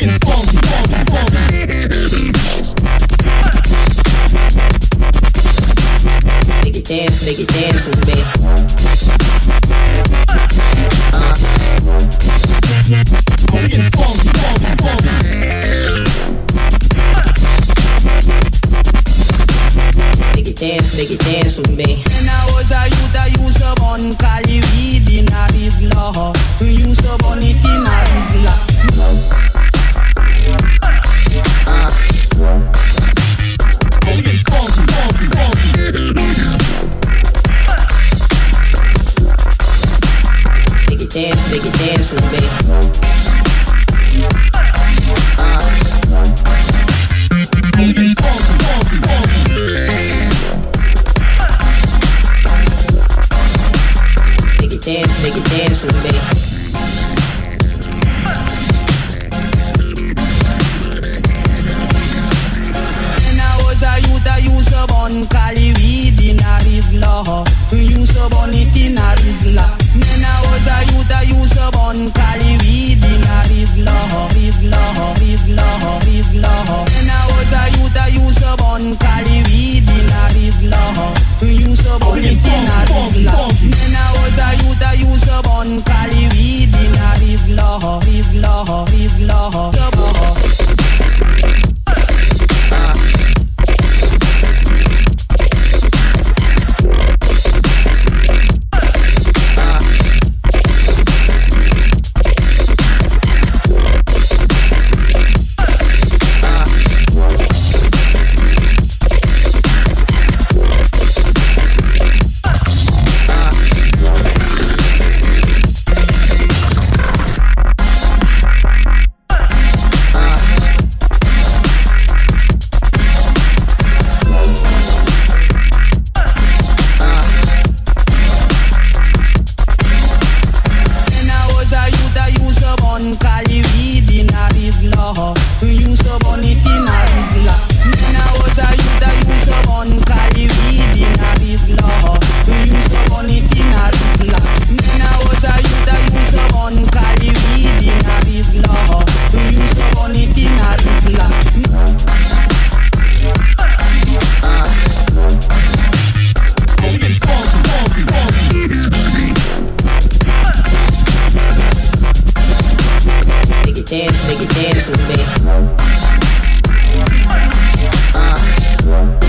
Make it dance with me. Make it dance with me. When I was a youth, I used to burn Cali weed in a Rizla. We used to burn it in a Rizla. Make it dance with me. Make it dance with me. When I was a youth, I used to burn Cali weed in a Rizla. We used to burn it in a Rizla. When I was a youth, I used to burn Cali weed in a Rizla. When I was a youth, I used to burn Cali weed in a Rizla. We used to burn it in a Rizla. When I was a youth, I used to burn Cali weed in a Rizla. Make it dance with me.